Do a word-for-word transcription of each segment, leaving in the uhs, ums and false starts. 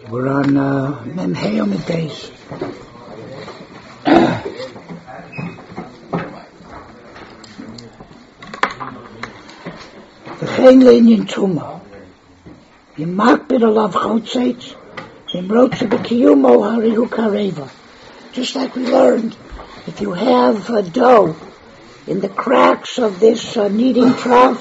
We're on uh, Mem Hayom days. V'chein le'inyan tuma. Im makbid alav chotzeitz. Im rotze b'kiyumo harihu kareva. Just like we learned, if you have a dough in the cracks of this uh, kneading trough,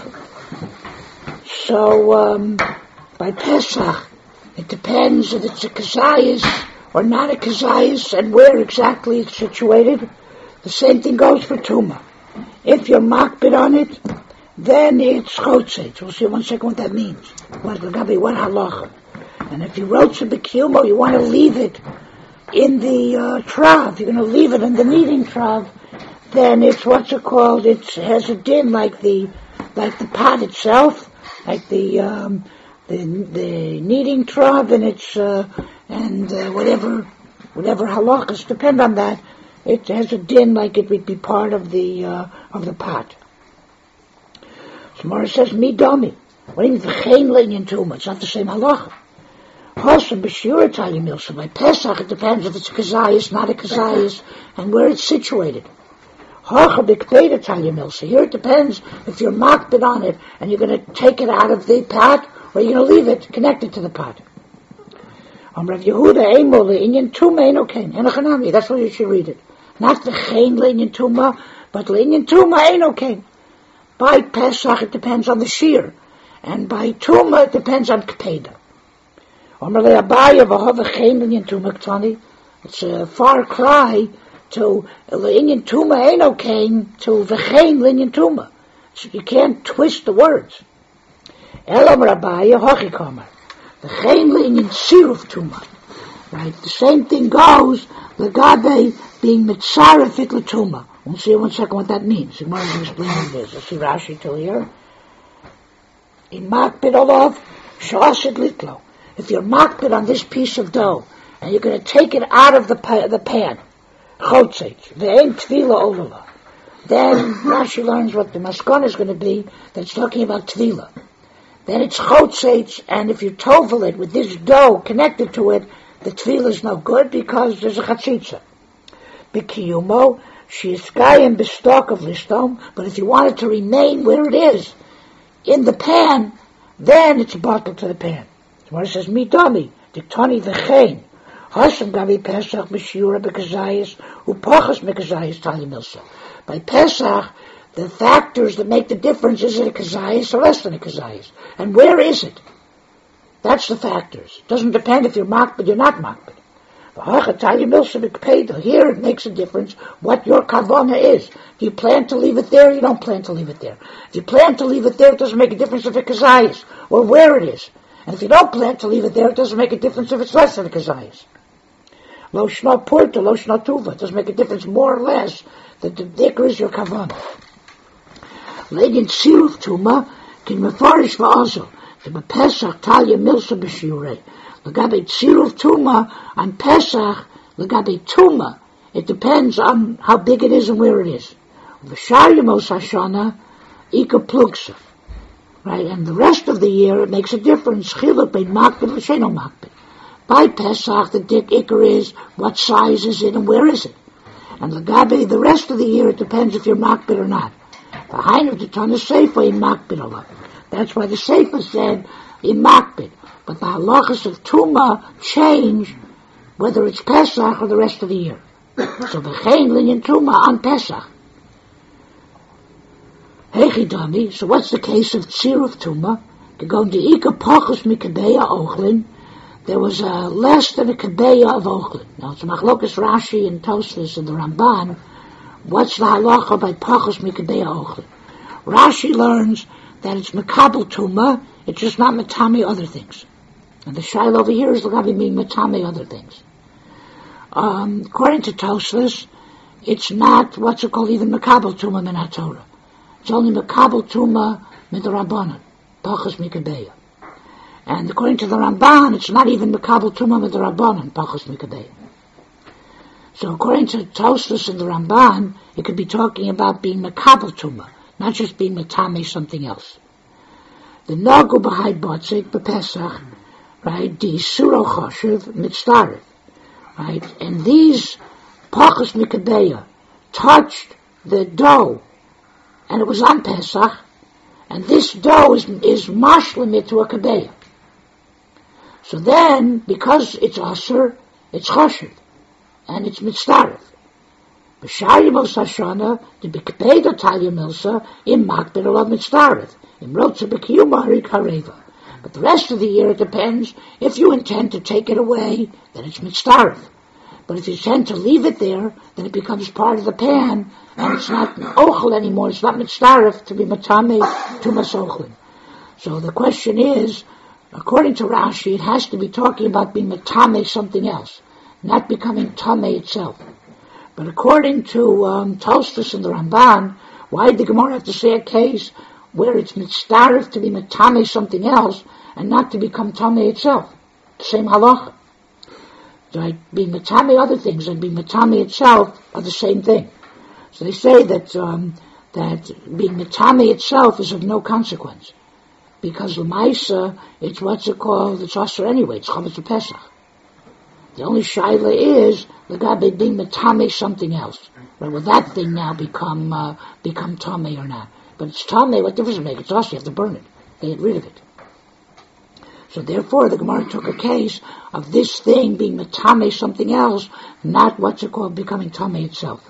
so um, by Pesach, it depends if it's a kazayas or not a kazayas and where exactly it's situated. The same thing goes for Tuma. If you're makbid on it, then it's chotzeitz. We'll see in one second what that means. What what halacha? And if you wrote some b'kiyumo, you want to leave it in the uh, trav. You're going to leave it in the kneading trav. Then it's what's it called? It has a din like the like the pot itself, like the um, the the kneading trav, and it's uh, and uh, whatever whatever halachas depend on that. It has a din like it would be part of the uh, of the pot. So Mara says, "Mi dami." What do you mean v'chein le'inyan tuma? It's not the same halacha. Hosam b'shura talyamilsa. By Pesach, it depends if it's a kazayas, not a kazayas, and where it's situated. Hacha b'kpeda talyamilsa. Here it depends if you're makbid on it, and you're going to take it out of the pot, or you're going to leave it connected to the pot. Am Rav Yehuda Eimol le'inyan tuma eino kain. Enochanami. That's why you should read it. Not v'chein le'inyan tuma, but le'inyan tuma eino kain. By Pesach, it depends on the shear, and by Tuma, it depends on Kpeda. It's a far cry to L'inyan Tuma Eino Kain to V'chein L'inyan Tuma. So you can't twist the words. Elam Rabaya Hochi Kamar. V'chein L'inyan Siruf Tuma. Right? The same thing goes L'gabe being Mitzarefit L'Tuma. We'll see in one second what that means. The Gemara will explain what it is. Let's see Rashi till here. In makbid olav, sha'asid litlo. If you're makbid on this piece of dough, and you're going to take it out of the pa- the pan, chotzeitz, ve'en tvila olala. Then Rashi learns what the maskon is going to be. That's talking about tvila. Then it's chotzeitz, and if you tovel it with this dough connected to it, the tvila is no good because there's a chatzitza. B'kiyumo. She is skayim b'stalk of listom, but if you want it to remain where it is, in the pan, then it's a bottle to the pan. So when it says, midami, diktoni v'chein, hasam gavi pesach b'shiura b'kazayis, upachas b'kazayis tali milsa. By Pesach, the factors that make the difference, is it a kazayis or less than a kazayis? And where is it? That's the factors. It doesn't depend if you're makbid, you're not makbid. Here it makes a difference what your kavana is. If you plan to leave it there, you don't plan to leave it there. If you plan to leave it there, it doesn't make a difference if it's kazayis or where it is. And if you don't plan to leave it there, it doesn't make a difference if it's less than a kazayis. Lo shna purta, lo shna tuva. It doesn't make a difference more or less that the dicker is your kavana. Legin siruf tuma can mefarish va'azel. The Pesach talya milsa b'shiurei. L'gabe tziruf tuma on Pesach, l'gabe tuma, it depends on how big it is and where it is. V'shar yemos hashana, ika plugsa. Right, and the rest of the year it makes a difference. Chiluk bein makbid v'sheno makbid. By Pesach, the dik ikar is what size is it and where is it. And l'gabe the rest of the year it depends if you're makbid or not. Behind of the ton of seifa in makbid Allah. That's why the seifa said in makbid. But the halachas of Tuma change whether it's Pesach or the rest of the year. So v'chein l'inyan Tuma on Pesach. Hechidami, so what's the case of Tziruf Tuma? To go to Ika Pachos Mikabeya Ochlin, there was a less than a Kabeya of Ochlin. Now it's Machlokas Rashi and Tosfos and the Ramban. What's the halacha by Pachos Mikabeya Ochlin? Rashi learns that it's Makabel Tuma, it's just not Matami other things. And the shail over here is going to mean matame other things. Um, according to Tosfos, it's not what's it called even makabel tuma min haTorah. It's only makabel tuma midrabanan, pachas mikabeya. And according to the Ramban, it's not even makabel tuma midrabanan, pachas mikabeya. So according to Tosfos and the Ramban, it could be talking about being makabel tuma, not just being matame something else. The nagu b'hai botzik b'pesach. right, the Isuro Choshev Mitzdarif, right, and these Pachas Mikabeya touched the dough, and it was on Pesach, and this dough is, is mashlim to a Kabeya. So then, because it's Asur, it's Choshev, and it's Mitzdarif. B'shari Mos Hashana, the B'kpeda Talia Milsa, im Makbid Olav Mitzdarif, im Rotza B'kiyuma Harik Hareva. But the rest of the year it depends. If you intend to take it away, then it's Mitzdarif. But if you intend to leave it there, then it becomes part of the pan, and it's not ochel anymore. It's not mitzdarif to be matame to masochlin. So the question is, according to Rashi, it has to be talking about being matame something else, not becoming tame itself. But according to um, Tosfos and the Ramban, why did the Gemara have to say a case where it's mitzdarif to be matame something else and not to become tame itself? Same halacha. Right? Being matame other things and being matame itself are the same thing. So they say that um, that being matame itself is of no consequence, because l'maisa it's what's it called? It's asur anyway. It's chametz Pesach. The only shaila is the gabe being matame something else. Right? Will that thing now become uh, become tame or not? But it's tame. What difference does it make? It's asur. You have to burn it. Get rid of it. So therefore, the Gemara took a case of this thing being matame something else, not what's it called becoming tame itself.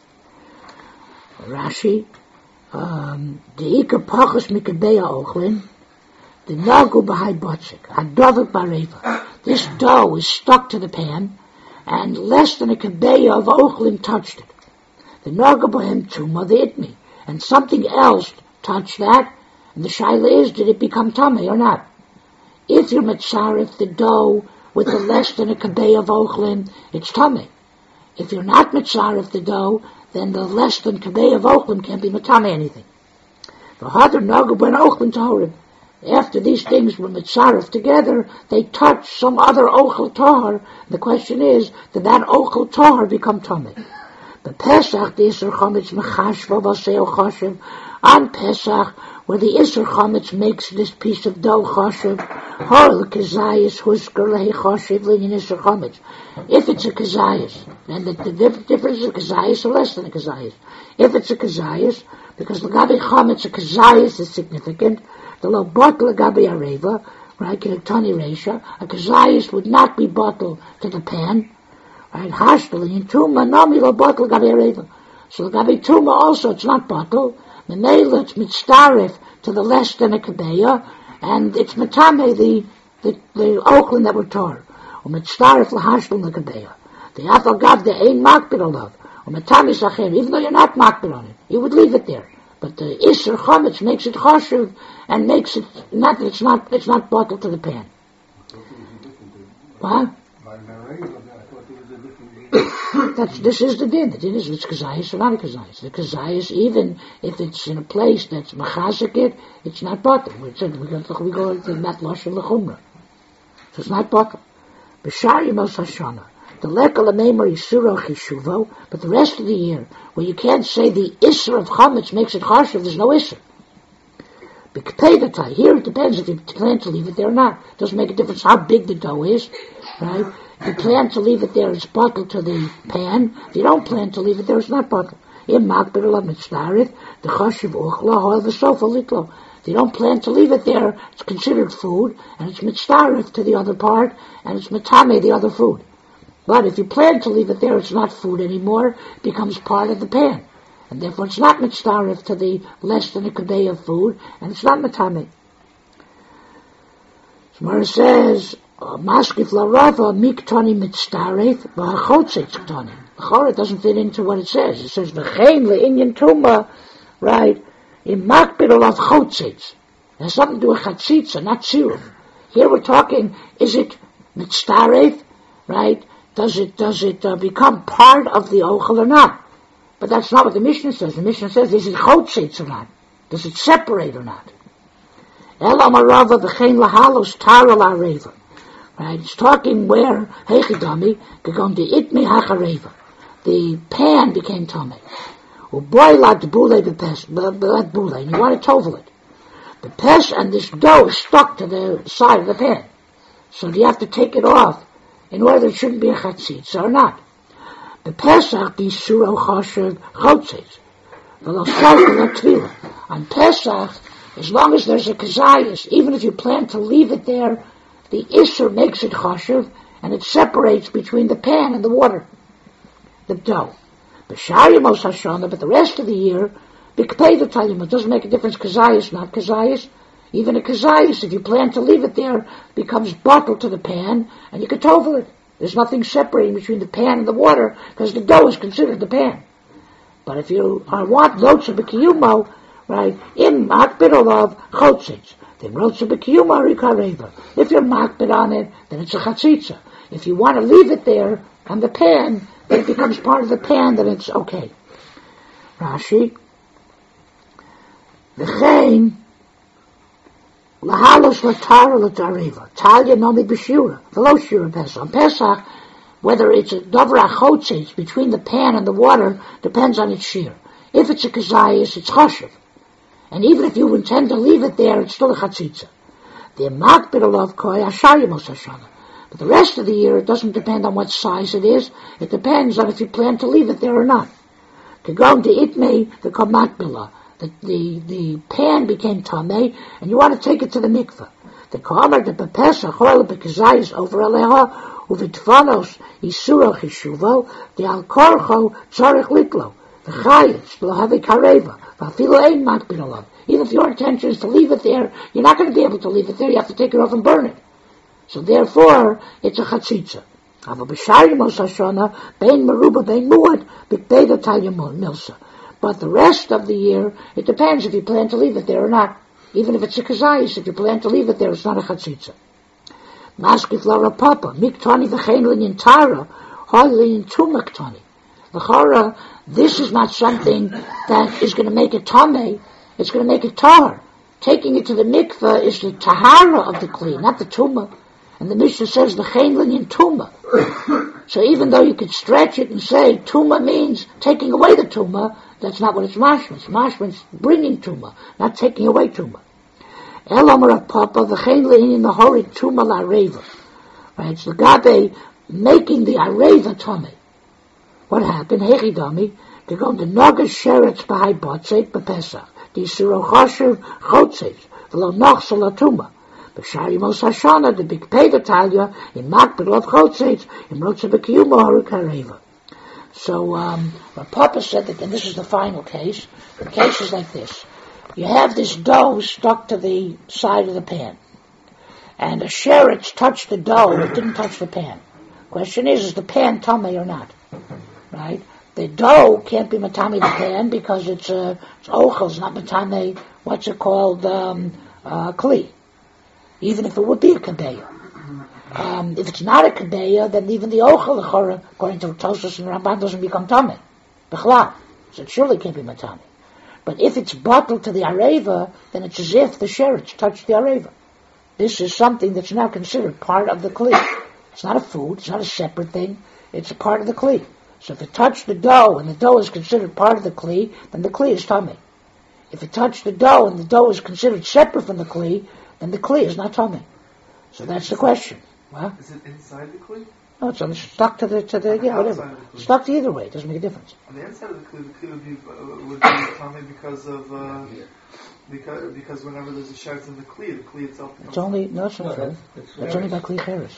Rashi, um, the Ika Pachas Mikabeya Ochlin, the Nagu Bahai Botzik, Hadovik Bareva. This dough is stuck to the pan, and less than a Kabeya of Ochlin touched it. The Nagu Bahem Tuma, the Itmi, and something else touched that, and the Shaila is, did it become tame or not? If you're mitzaref the dough with the less than a kabei of ochlin, it's tummy. If you're not mitzaref the dough, then the less than kabei of ochlin can't be matame anything. The harder nagu ben ochlin toharim. After these things were mitzaref together, they touch some other ochel tahar. The question is, did that ochel tahar become tummy? The Pesach, the Isser Chometz mechashva v'aseo choshev. On Pesach, where the Isser Chometz makes this piece of dough choshev, hol kazayis husker lehi choshev linyan Isser Chometz. If it's a kazayis, and the, the difference is a kazayis or less than a kazayis. If it's a kazayis, because l'gabi Chometz, a kazayis is significant, the lo bottle l'gabi areva, right, kinektani reisha, a kazayis would not be bottled to the pan, right, hashtal in tuma, nami lo bottle l'gabi areva. So l'gabi tuma also, it's not bottled. Menela, it's mitzdarif to the less than a kabeya, and it's matame, the, the, the ochlin that were tar. Or mitzdarif lahashtal the kabeya. The afal gav, the ein makbid olav. Or matame sachem, even though you're not makbid on it, you would leave it there. But the Isser Chometz makes it choshev, and makes it, not that it's not, it's not bottled to the pan. What? That's, this is the din. The din is it's kazayis or not a kazayis. The kazayis, even if it's in a place that's machazik it, it's not bottled. We said we go we go to that lashon lechumra. So it's not bottled. B'shari Mos Hashana. The lekal ameimer isura chishuvo, but the rest of the year, where you can't say the isser of chametz makes it chashuv, there's no isser. B'kpeidatai, here it depends if you plan to leave it there or not. It doesn't make a difference how big the dough is, right? If you plan to leave it there, it's bottled to the pan. If you don't plan to leave it there, it's not bottled. Im makbid olav mitzdarif, the chashuv uchla, hol v'sofa litlo. If you don't plan to leave it there, it's considered food, and it's mitzdarif to the other part, and it's matame, the other food. But if you plan to leave it there, it's not food anymore, it becomes part of the pan. And therefore it's not mitzdarif to the less than a kadei of food, and it's not matame. Gemara says, Maskif la rava miktani mitzdarif v'hachotzitz ktani. The Chorah doesn't fit into what it says. It says, v'chein le'inyan tuma, right, in makbid olav chotzitz. It has something to do with chatzitza, not tziruf. Here we're talking, is it mitzdarif, right? Does it, does it uh, become part of the ochel or not? But that's not what the Mishnah says. The Mishnah says, is it chotzitz or not? Does it separate or not? El amarava v'chein lahalos tara la'areva. Right? It's talking where, heichidami, gegon de itmi hachareva. The pan became tummy. Uboilat bule bepes, belat bule, and you want to tovel it. The pes and this dough is stuck to the side of the pan. So do you have to take it off in order it shouldn't be a chatzitza or not? The Pesach, the Suro Choshev Chotzes. On Pesach, as long as there's a kazayas, even if you plan to leave it there, the Isser makes it Choshev, and it separates between the pan and the water, the dough. But the rest of the year, Bikpei the Talyum, it doesn't make a difference, kazayas, not kazayas. Even a kazayas, if you plan to leave it there, becomes bottled to the pan, and you can tovel it. There's nothing separating between the pan and the water, because the dough is considered the pan. But if you uh, want Rotza B'Kiyumo, right, im makbid olav chotzitz, then Rotza B'Kiyumo rikareva. If you're makbid on it, then it's a chatzitza. If you want to leave it there on the pan, then it becomes part of the pan, then it's okay. Rashi, V'chein, Lahalos l'tara l'tareva, Talya nomi b'shura, v'lo shura Pesach. On Pesach, whether it's a dovra chotzitz between the pan and the water, depends on its shear. If it's a kazayas, it's choshev. And even if you intend to leave it there, it's still a chatzitza. The makbid olav koi ashar yemos hashana. But the rest of the year, it doesn't depend on what size it is. It depends on if you plan to leave it there or not. To go to itmei, the komakbila. The, the, the pan became tamei, and you want to take it to the mikveh. The komer, the bepesach, oil, bekazayas, over aleha, uvitvanos, isura chishuvo, the alkorcho, tzarech litlo, the chayetz, lohavi kareva, vafilo ein makbid olav. Even if your intention is to leave it there, you're not going to be able to leave it there, you have to take it off and burn it. So therefore, it's a chatzitza. Ava b'shari mos hashana, bein meruba, bein muad, b'kbeda talya milsa. But the rest of the year, it depends if you plan to leave it there or not. Even if it's a kazayis, if you plan to leave it there, it's not a chatzitza. Maskif la rapapa, miktani v'chein linyan tara, hoi linyan tu miktani. L'chara, this is not something that is going to make it tameh, it's going to make it tar. Taking it to the mikveh is the tahara of the kli, not the tumah. And the Mishnah says the chein linyan tumah. So even though you could stretch it and say tumah means taking away the tumah, that's not what it's mashmas. Mashmas bringing tumah, not taking away tumah. Elamar papa the chein linyan the horid tumah la areva. Right, it's the gabe making the areva tumah. What happened? Hechidami, they go to nagas sheretz b'hai botzeit b'pesach. The suro choshev chotzeit v'lo nochsel tumah. B'shari mos hashana, the big pay the talya, in makbid lov chotzeit, in rotza b'kiyuma haru kareva. So, um, what Papa said that, and this is the final case, the case is like this. You have this dough stuck to the side of the pan. And a sheretz touched the dough, it didn't touch the pan. Question is, is the pan tamei or not? Right? The dough can't be matame the pan because it's, uh, it's ochel, it's not matame, what's it called, um, uh, kli. Even if it would be a kabeya. Um, if it's not a kabeya, then even the ochel, according to Tosfos and Ramban, doesn't become tamei. B'chlal. So it surely can't be matame. But if it's bottled to the areva, then it's as if the sheretz touched the areva. This is something that's now considered part of the kli. It's not a food, it's not a separate thing, it's a part of the kli. So if it touched the dough, and the dough is considered part of the kli, then the kli is tamei. If it touched the dough, and the dough is considered separate from the kli, then the kli is not tamei. So that's the question. Well, is it inside the kli? No, it's on, stuck to the, to the, yeah, whatever. Stuck to either way, it doesn't make a difference. On the inside of the kli, the kli would be, uh, would be tamei because of, uh, because, because whenever there's a sheretz in the kli, the kli itself becomes... It's only, no, it's not true. It's, it's only by kli cheres.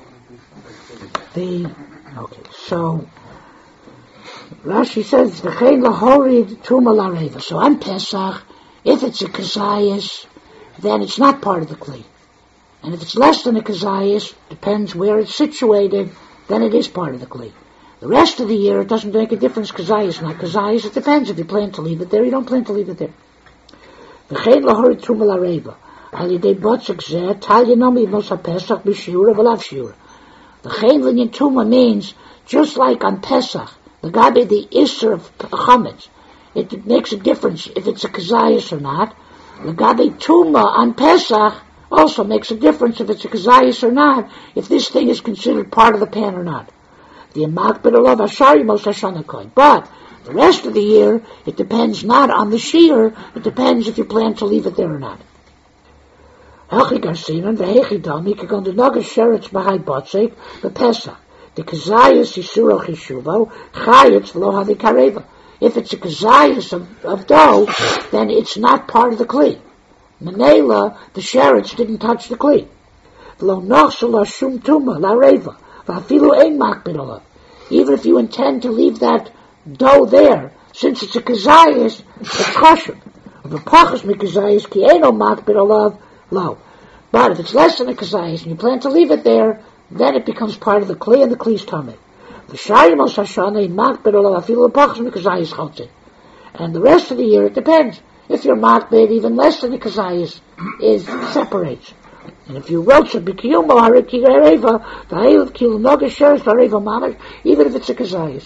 The, okay, so... Rashi says, "V'chein lahorid tuma lareva." So on Pesach, if it's a kazayas, then it's not part of the kli. And if it's less than a kazayas, depends where it's situated, then it is part of the kli. The rest of the year, it doesn't make a difference, kazayas, not kazayas. It depends if you plan to leave it there, you don't plan to leave it there. V'chein lahorid tuma lareva. Al yidei botzek zeh, tal yinomi mos ha-Pesach b'shiura v'lav shiura. V'chein linyan tuma means, just like on Pesach, the gabi, the isser of chametz, it makes a difference if it's a kazayas or not. The gabi tuma on Pesach also makes a difference if it's a kazayas or not, if this thing is considered part of the pan or not. The makbid olav ashari mos hashana koin. But the rest of the year, it depends not on the shear, it depends if you plan to leave it there or not. Hechi Garcinan, the Hechi Dami, Kagon the Naga Sheretz Bahai Botsek, the Pesach. The Kazayas Yisuro Chishuvo, Chayetz V'lo Havi Kareva. If it's a Kazayas of, of dough, then it's not part of the Kli. Menela, the Sheretz didn't touch the Kli. V'lo Nochsel La Shum Tuma, La Reva, V'afilu Ein Makbid Olav. Even if you intend to leave that dough there, since it's a Kazayas, it's kosher. V'pachas mi Kazayas, Ki Eino Makbid Olav, Lo. But if it's less than a Kazayas, and you plan to leave it there, then it becomes part of the Kli, and the Kli's tummy. And the rest of the year, it depends. If your makbid, even less than the kazayis, is separates. And if you roach a bikiyumo hariki areva, the hayuv kilo noga sheres areva mamash, even if it's a kazayis.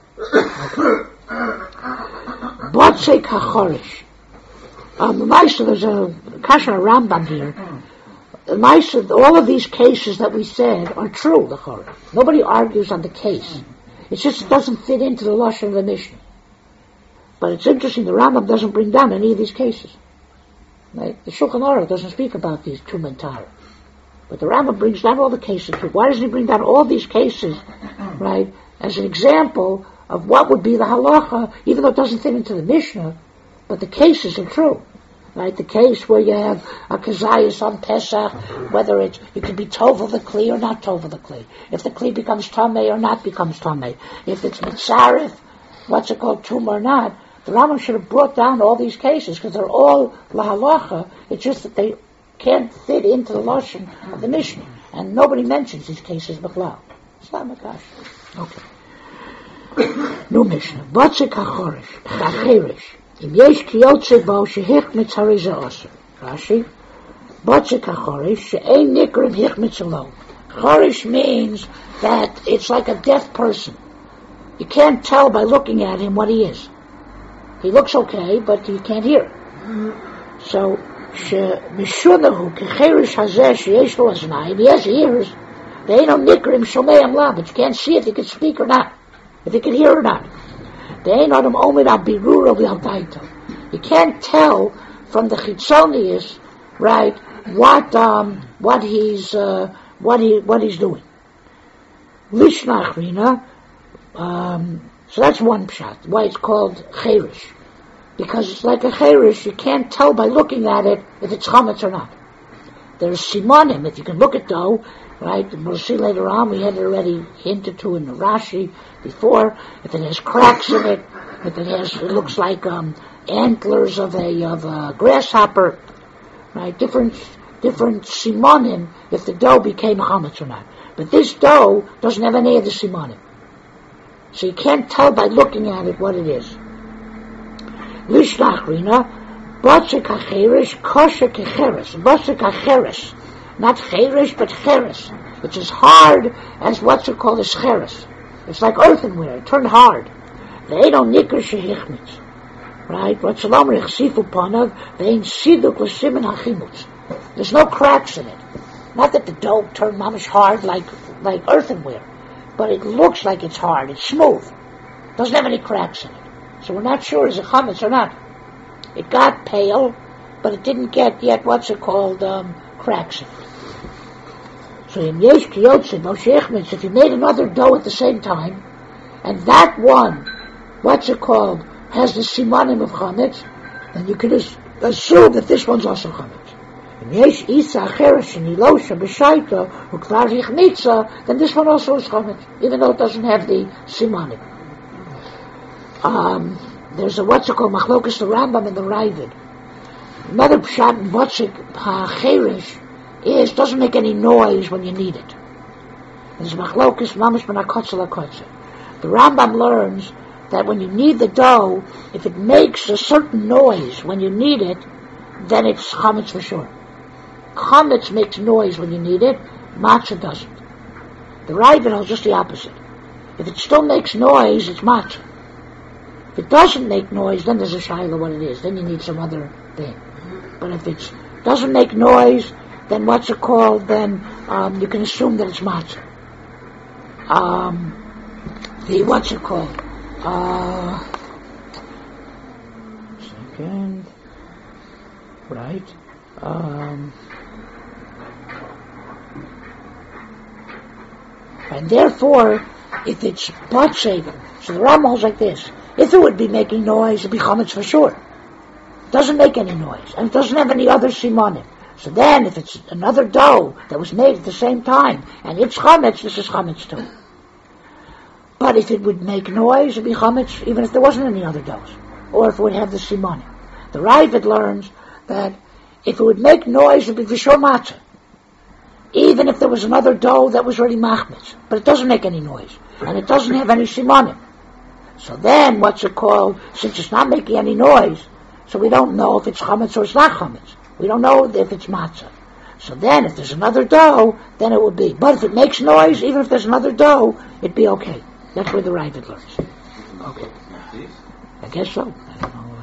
Botsek hachorish. Um, the Maisa, there's a Kasha Rambam here. The Maisa, all of these cases that we said are true, the Chorah. Nobody argues on the case. It just doesn't fit into the Lashon of the Mishnah. But it's interesting, the Rambam doesn't bring down any of these cases. Right? The Shulchan Aruch doesn't speak about these two mentara. But the Rambam brings down all the cases. Why doesn't he bring down all these cases, right, as an example of what would be the halacha, even though it doesn't fit into the Mishnah, but the cases are true. Right, the case where you have a kazayas on Pesach, whether it's, it could be tova the kli or not tova the kli. If the kli becomes tamei or not becomes tamei. If it's mitzaref, what's it called, tum or not. The Rambam should have brought down all these cases because they're all lahalacha. It's just that they can't fit into the lashon of the Mishnah, and nobody mentions these cases b'chlal. It's not makash. Okay. New Mishnah. Batzik hachorish, chacherish. Im yesh kiyotze bo shehichmitz hariza osir. Rashi. Batzik hachorish she'ein nikrim hichmitz alone. Chorish means that it's like a deaf person. You can't tell by looking at him what he is. He looks okay, but you can't hear. So, she'mishunahu kecherish hazeh sheyesh lo aznayim. He has ears. They ain't no nikrim shomeim la, but you can't see if he can speak or not, if he can hear or not. They ain't on him omid al birur of the. You can't tell from the chitzonius, right, what um what he's uh, what he what he's doing. Lishnachrina, um, so that's one pshat. Why it's called cherish, because it's like a cherish. You can't tell by looking at it if it's chametz or not. There's simonim. If you can look at dough, right? We'll see later on. We had already hinted to in the Rashi before. If it has cracks in it, if it has, it looks like um, antlers of a of a grasshopper, right? Different different simonim. If the dough became chametz or not. But this dough doesn't have any of the simonim, so you can't tell by looking at it what it is. Lishnachrina. Batzek hacherish, kosher kecheres. Batzek hacheres. Not cherish, but cheres. It's as hard as what's it called as cheres. It's like earthenware. It turned hard. They don't nikr shehichmitz. Right? What shalom rechsifu panav, vein siduk l'simen hachimutz. There's no cracks in it. Not that the dough turned mamish hard like, like earthenware, but it looks like it's hard. It's smooth. Doesn't have any cracks in it. So we're not sure is it chametz or not. It got pale, but it didn't get yet what's it called, um, cracks in it. So in yesh kiyotze bo sheichmitz, if you made another dough at the same time, and that one, what's it called, has the simanim of chametz, then you can assume that this one's also chametz. In yesh isa acheres shenilosha b'shaita ukvar hichmitza, then this one also is chametz, even though it doesn't have the simanim. Um, There's a what's it called machlokas the Rambam and the Ravid. Another pshat in Batzek hacherish is doesn't make any noise when you need it. There's machlokas mamish ben hakotzel hakotzel. The Rambam learns that when you need the dough, if it makes a certain noise when you need it, then it's chametz for sure. Chametz makes noise when you need it. Matzah doesn't. The Ravid holds just the opposite. If it still makes noise, it's matzah. If it doesn't make noise, then there's a shaila what it is. Then you need some other thing. But if it doesn't make noise, then what's it called? Then um, you can assume that it's matzah. Um, the what's it called? Uh, second, right? Um, And therefore, if it's blood saving, so the Rambam holds like this: if it would be making noise, it'd be chametz for sure. It doesn't make any noise, and it doesn't have any other simanim. So then, if it's another dough that was made at the same time, and it's chametz, this is chametz too. But if it would make noise, it'd be chametz even if there wasn't any other doughs, or if it would have the simanim. The Raavad learns that if it would make noise, it'd be v'shor matzah, even if there was another dough that was already machmetz. But it doesn't make any noise, and it doesn't have any simanim. So then, what's it called? Since it's not making any noise, so we don't know if it's chametz or it's not chametz. We don't know if it's matzah. So then, if there's another dough, then it would be. But if it makes noise, even if there's another dough, it'd be okay. That's where the Raavad learns. Okay. I guess so. I don't know.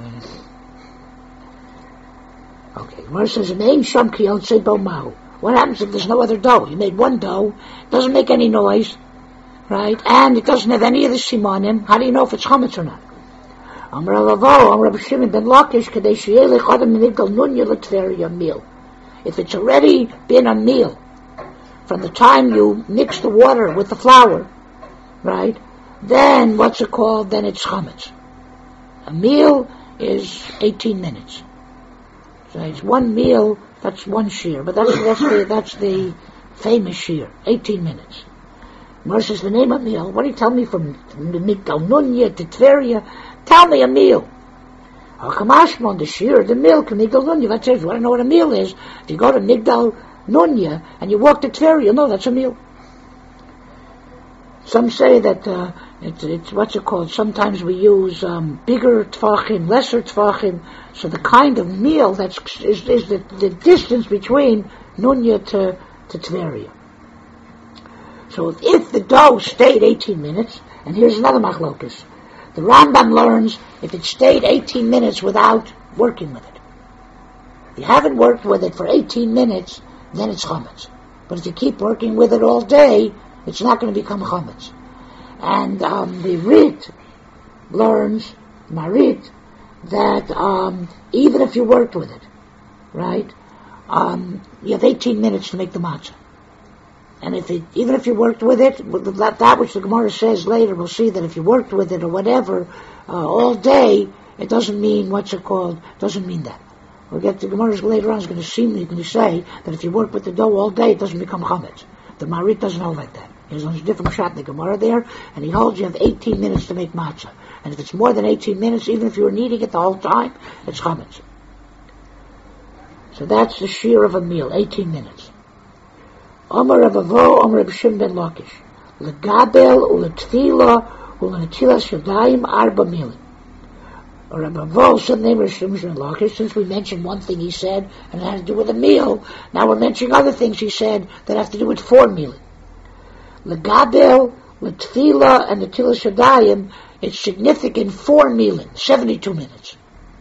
Okay. Gemara says, "Name sham ki yotzei bo mahu." What happens if there's no other dough? You made one dough, it doesn't make any noise, right? And it doesn't have any of the simanim. How do you know if it's chametz or not? Amar Ravo, Amar Rabbi Shimon ben Lakish, kadei sheyelech adam migdal nunya l'tveria meal. If it's already been a meal from the time you mix the water with the flour, right? Then what's it called? Then it's chametz. A meal is eighteen minutes. So it's one meal. That's one shear, but that's that's the that's the famous shear. Eighteen minutes. Gemara says the name of meal. What do you tell me from Migdal Nunya to Tveria? Tell me a meal. Hakamashmon, the shear, the meal, Migdal Nunya. That's it. If you want to know what a meal is, if you go to Migdal Nunya and you walk to Tveria, you know that's a meal. Some say that uh, it's, it's what's it called? Sometimes we use um, bigger tfachim, lesser tfachim. So the kind of meal that's is, is the, the distance between Nunya to to Tveria. So if, if the dough stayed eighteen minutes, and here's another machlokus, the Rambam learns if it stayed eighteen minutes without working with it. If you haven't worked with it for eighteen minutes, then it's chametz. But if you keep working with it all day, it's not going to become chametz. And um, the Rit learns, Marit, that um, even if you worked with it, right, um, you have eighteen minutes to make the matzah. And if it, even if you worked with it, that, that which the Gemara says later, we'll see that if you worked with it or whatever uh, all day, it doesn't mean what's it called. Doesn't mean that. We'll get to the Gemara later on. Is going to seem going to say that if you work with the dough all day, it doesn't become chametz. The Marit doesn't hold like that. He has a different shot in the Gemara there, and he holds you have eighteen minutes to make matzah. And if it's more than eighteen minutes, even if you were kneading it the whole time, it's chametz. So that's the shear of a meal, eighteen minutes. Omar Rav Avo, Omar Rav Shimon ben Lakish. Legabel uletfila ulenetilas yadayim arba milim. Rav Avo, some name Rav Shimon ben Lakish, since we mentioned one thing he said, and it had to do with a meal, now we're mentioning other things he said that have to do with four milim. Legabel, letfila, and netilas yadayim, it's significant four milim, seventy-two minutes.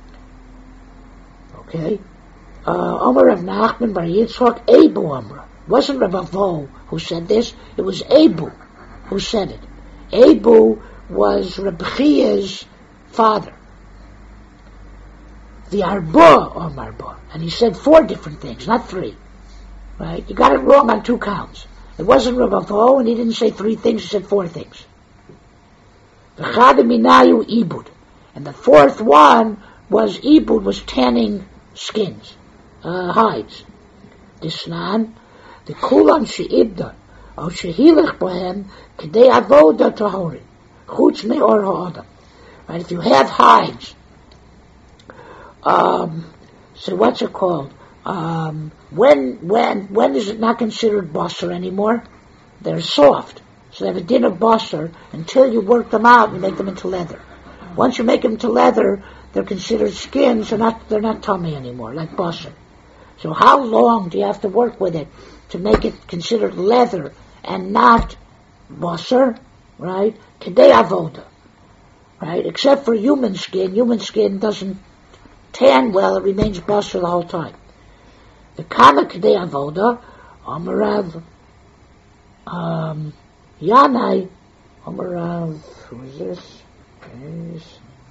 Okay? Uh, Omar Rav Nachman bar Yitzchak, Ebu Amra. Wasn't Rav Avo who said this, it was Ebu who said it. Ebu was Reb Chia's father. The Arba or Marba. And he said four different things, not three. Right? You got it wrong on two counts. It wasn't Rav Avo, and he didn't say three things, he said four things. V'chadaminayu ibud. And the fourth one was ibud, was tanning skins, uh, hides. Disnan, the kulan she'ibda, or shehilech bohem, k'dei avoda tahori, chutz me'or ha'adam. Right, if you have hides, um, so what's it called? Um, when, when, when is it not considered basar anymore? They're soft. So they have a din of basar until you work them out and make them into leather. Once you make them into leather, they're considered skins, they're not, they're not tummy anymore, like basar. So how long do you have to work with it to make it considered leather and not basar, right? Kedei avoda, right? Except for human skin. Human skin doesn't tan well, it remains basar the whole time. The kama kedei avoda, Amarav, um, Yanai, Amarav, who is this? Is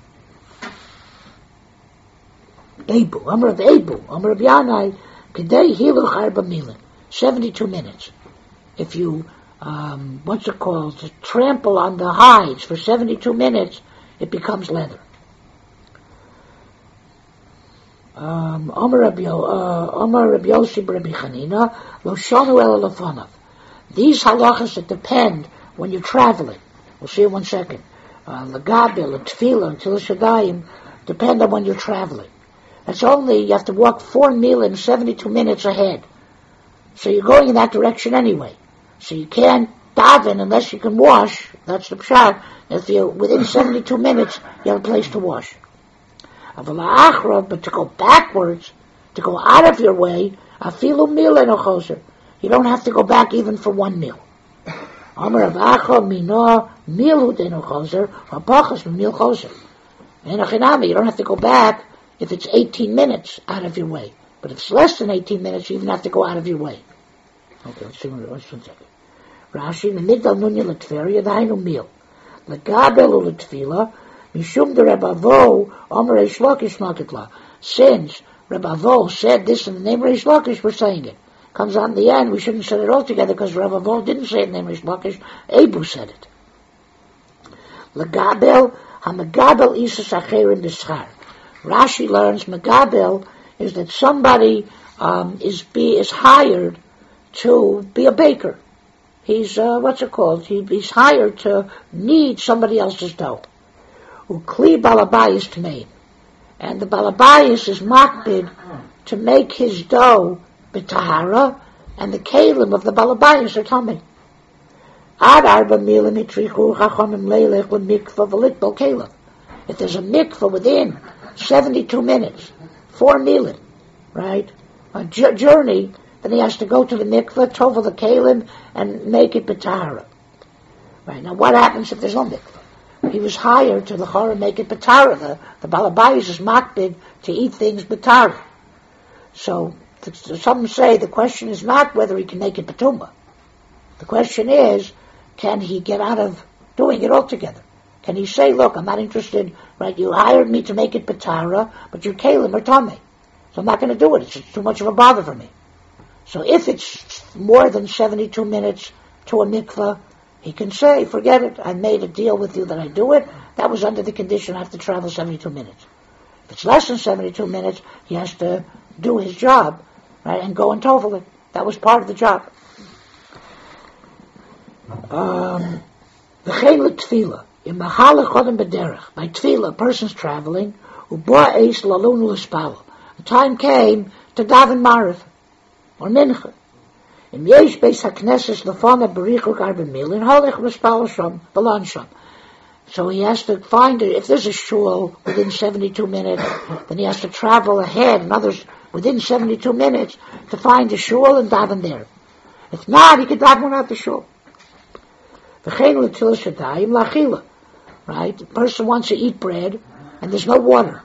Ebu, Amarav Ebu, Amarav Yanai, kedei hiluch arba milim. seventy-two minutes. If you um, what's it called, to trample on the hides for seventy-two minutes, it becomes leather. Um, Omar Rabbi Yossi Rabbi Chanina, Lo Shonu Ela Lefonav. These halachas that depend when you're traveling, we'll see in one second, Lagabil, uh, Tefillah, and Tzilas Yadayim, depend on when you're traveling. That's only, you have to walk four milim seventy-two minutes ahead. So you're going in that direction anyway. So you can't daven unless you can wash. That's the pshat. If you're within seventy-two minutes, you have a place to wash. But to go backwards, to go out of your way, afilu mil enochoser. You don't have to go back even for one meal. Amar Rav Acha mino mil enochoser, hapachas mil choser. Enochinami, you don't have to go back if it's eighteen minutes out of your way. But if it's less than eighteen minutes, you even have to go out of your way. Okay, let's see one second. Rashi, Migdal Nunya Latveria, Dainu Mil. Legabel Ulatfila, Mishum de Rebavo, Omer Reish Lakish Makitla. Since Rebavo said this in the name of Reish Lakish, we're saying it. Comes on the end, we shouldn't say it all together because Rebavo didn't say it in the name of Reish Lakish, Abu said it. Legabel, HaMegabel Isus Acherim B'Schar. Rashi learns Megabel is that somebody um, is be is hired to be a baker. He's uh, what's it called? He, he's hired to knead somebody else's dough. Ukli balabayis tmeim, and the balabayis is makbid to make his dough b'tahara, and the kalim of the balabayis are tummy. Ad arba milim itrichu chachamim leilech l'mikvah v'litbol kalim. If there's a mikvah within seventy-two minutes, four milim, right, a j- journey, then he has to go to the mikvah, tovel the kalim, and make it b'tahara. Right, now what happens if there's no mikvah? He was hired to the chora make it b'tahara. The, the balabayis is makbid to eat things b'tahara. So, th- some say the question is not whether he can make it b'tumah. The question is, can he get out of doing it altogether? Can he say, look, I'm not interested, right, you hired me to make it b'tahara, but your kalim are tummy. So I'm not going to do it. It's just too much of a bother for me. So if it's more than seventy-two minutes to a mikvah, he can say, forget it, I made a deal with you that I do it. That was under the condition I have to travel seventy-two minutes. If it's less than seventy-two minutes, he has to do his job, right, and go and tovel it. That was part of the job. Um, the chayla tefillah, in mahalach chodem b'derech, by tefillah, a person's traveling, u'ba eis lalun l'spal. The time came to daven mariv, or mincha. Im yesh beis hakneses lefana berichuk arba milin, halech l'spal sham, v'lan sham. So he has to find it. If there's a shul within seventy-two minutes, then he has to travel ahead, and others within seventy-two minutes, to find a shul and daven there. If not, he could daven out the shul. Right? The person wants to eat bread, and there's no water.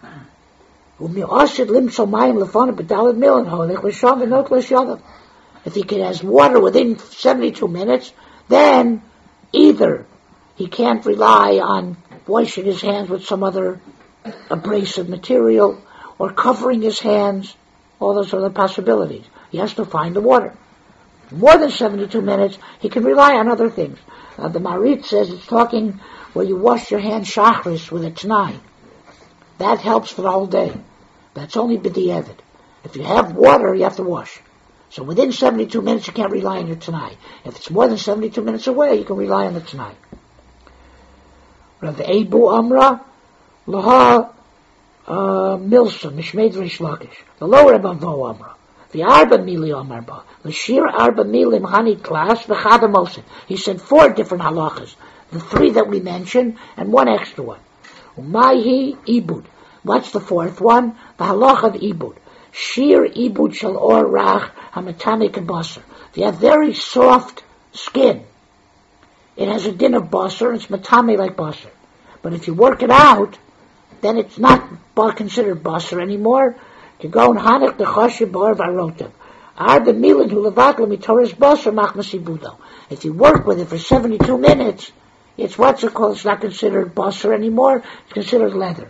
If he has water within seventy-two minutes, then either he can't rely on washing his hands with some other abrasive material or covering his hands, all those other possibilities. He has to find the water. More than seventy-two minutes, he can rely on other things. Uh, the Marit says it's talking where you wash your hands shachris with a t'nai. That helps for the whole day. That's only b'di'evid. If you have water, you have to wash. So within seventy-two minutes, you can't rely on your t'nai. If it's more than seventy-two minutes away, you can rely on the t'nai. Rav Ebu Amra, Laha Milsa, Mishmeid Reish Lakish. The lower Rav Avo Amra. The Arba Mili Amarba. The Shir Arba Milim Hani Klas, the Chada Mosin. He said four different halachas. The three that we mentioned, and one extra one. Umaihi Ibud. What's the fourth one? The halacha of Ibud. Shir Ibud Shal Or Rach Hamatami Kabasar. If you have very soft skin, it has a din of basar, it's matami like basar. But if you work it out, then it's not considered basar anymore. You go and hanach the choshe bar varotem. Arba milin hu levatla mitoris basar machmasi budo. If you work with it for seventy-two minutes, it's what's it called? It's not considered basar anymore. It's considered leather.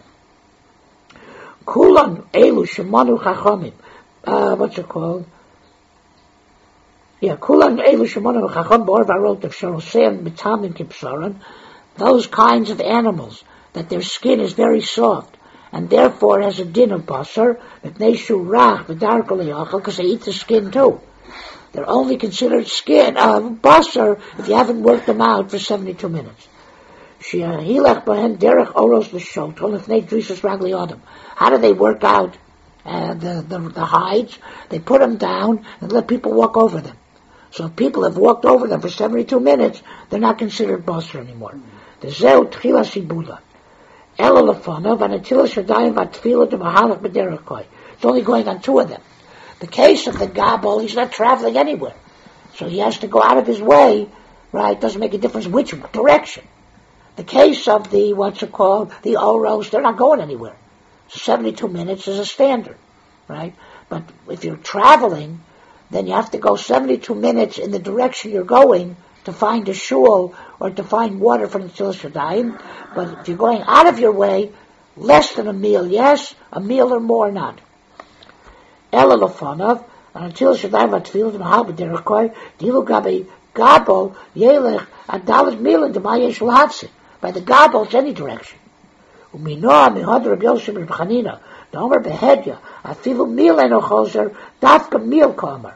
Kulan elu shemanu chachamim. Uh, what's it called? Yeah, kulan elu shemona v'chacham b'or v'arot v'sharoseim b'tamim kipsaron. Those kinds of animals that their skin is very soft and therefore has a din of basar, because they eat the skin too. They're only considered skin uh, basar if you haven't worked them out for seventy-two minutes. How do they work out uh, the, the the hides? They put them down and let people walk over them. So if people have walked over them for seventy-two minutes, they're not considered basar anymore. The zeu tchila shibuda. Ela lefanav and atila shadayim vatfila de mahalach b'derekoi. It's only going on two of them. The case of the gabel, he's not traveling anywhere, so he has to go out of his way. Right? Doesn't make a difference which direction. The case of the what's it called the oros, they're not going anywhere. So seventy-two minutes is a standard, right? But if you're traveling, then you have to go seventy-two minutes in the direction you're going to find a shul or to find water from the Tzilas Yadayim. But if you're going out of your way, less than a meal, yes, a meal or more, not. Ela lefanav, and Tzilas Yadayim vatfilut mahal b'derekoi, dilu gabi gabel yelech adalit milan d'mayesh l'hatzi. By the gabel, it's any direction. Uminoah mihad Rabbi Yosef ben Chanina, Domer behedya, afilu mil eno choser, dafka mil komer.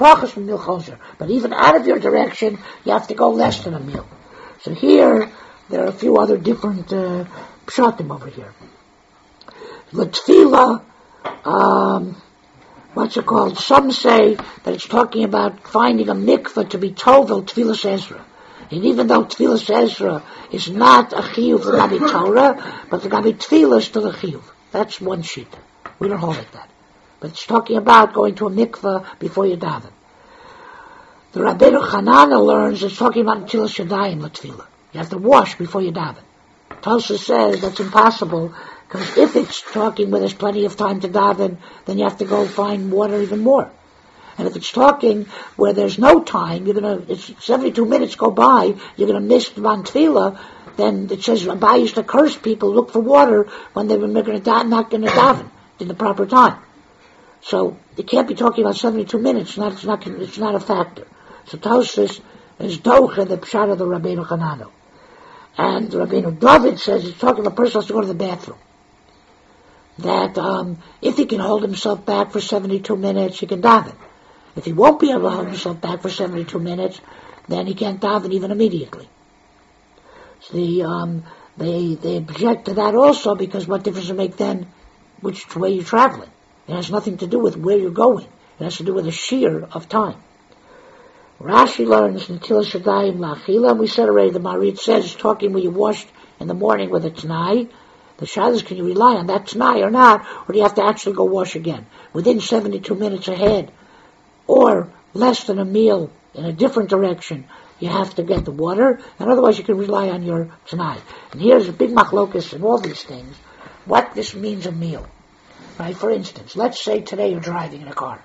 But even out of your direction, you have to go less than a meal. So here, there are a few other different uh, pshatim over here. The tefillah, um, what's it called? Some say that it's talking about finding a mikveh to be tovel tefillas Ezra. And even though tefillas Ezra is not a chiyuv for Gabi Torah, but the Gabi tefillah is still a chiyuv. That's one sheet. We don't hold it that. But it's talking about going to a mikveh before you daven. The Rabbeinu Hanana learns it's talking about Tzilas Yadayim l'tefillah. You have to wash before you daven. Tosha says that's impossible, because if it's talking where there's plenty of time to daven, then you have to go find water even more. And if it's talking where there's no time, you're gonna, it's seventy-two minutes go by, you're gonna miss the man tefillah, then it says Rabbi used to curse people, look for water when they were not gonna daven in the proper time. So it can't be talking about seventy-two minutes. It's not, it's not, it's not a factor. So Tosfos is docha the pshat of the Rabbeinu Hanano, and the Rabbeinu David says it's talking about a person has to go to the bathroom. That um, if he can hold himself back for seventy-two minutes, he can daven. If he won't be able to hold himself back for seventy-two minutes, then he can't daven even immediately. So the um, they they object to that also, because what difference does it make then which way you're traveling? It has nothing to do with where you're going. It has to do with a shear of time. Rashi learns Netilas Yadayim la'achila, and we said already the Marit says it's talking when you washed in the morning with a t'nai. The shayla is, can you rely on that t'nai or not, or do you have to actually go wash again within seventy-two minutes ahead, or less than a meal in a different direction? You have to get the water, and otherwise you can rely on your t'nai. And here's a big machlokus in all these things. What this means a meal. Right, for instance, let's say today you're driving in a car.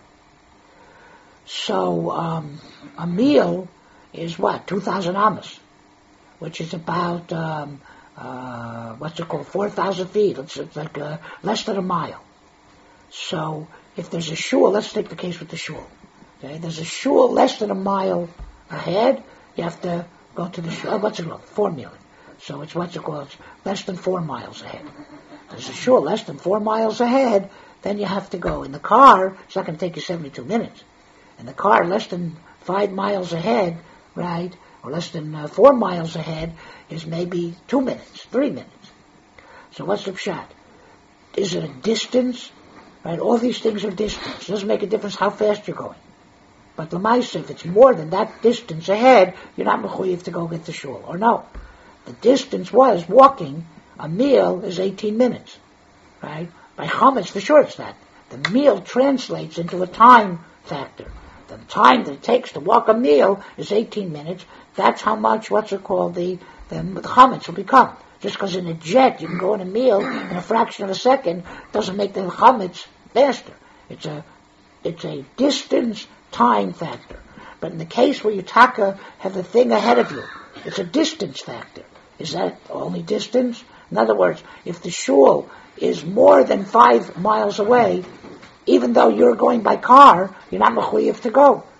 So, um, a meal is what? two thousand amas, which is about, um, uh, what's it called? four thousand feet. It's, it's like uh, less than a mile. So, if there's a shul, let's take the case with the shul. Okay, there's a shul less than a mile ahead, you have to go to the shul. What's it called? Four million. So it's what's it called? It's less than four miles ahead. There's a shul less than four miles ahead, then you have to go. In the car, it's not going to take you seventy-two minutes. In the car, less than five miles ahead, right, or less than uh, four miles ahead, is maybe two minutes, three minutes. So what's the pshat? Is it a distance? Right, all these things are distance. It doesn't make a difference how fast you're going. But l'maisa, if it's more than that distance ahead, you're not mechuyev to go get the shul, or no. The distance was walking. A meal is eighteen minutes, right? By chametz, for sure it's that. The meal translates into a time factor. The time that it takes to walk a meal is eighteen minutes. That's how much, what's it called, the, the, the chametz will become. Just because in a jet you can go in a meal in a fraction of a second doesn't make the chametz faster. It's a, it's a distance time factor. But in the case where you taka have the thing ahead of you, it's a distance factor. Is that only distance? In other words, if the shul is more than five miles away, even though you're going by car, you're not mechuyev to go.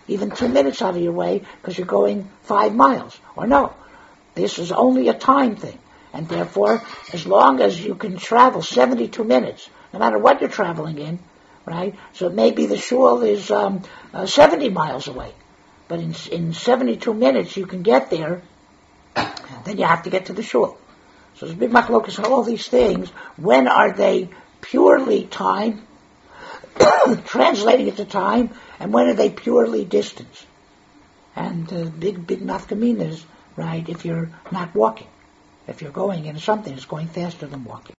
even two minutes out of your way because you're going five miles. Or no, this is only a time thing. And therefore, as long as you can travel seventy-two minutes, no matter what you're traveling in, right? So maybe the shul is um, uh, seventy miles away. But in, in seventy-two minutes you can get there, then you have to get to the shul. So there's a big machlokas on all these things. When are they purely time, translating it to time, and when are they purely distance? And uh, big, big nafkamina is, right, if you're not walking. If you're going into something, it's going faster than walking.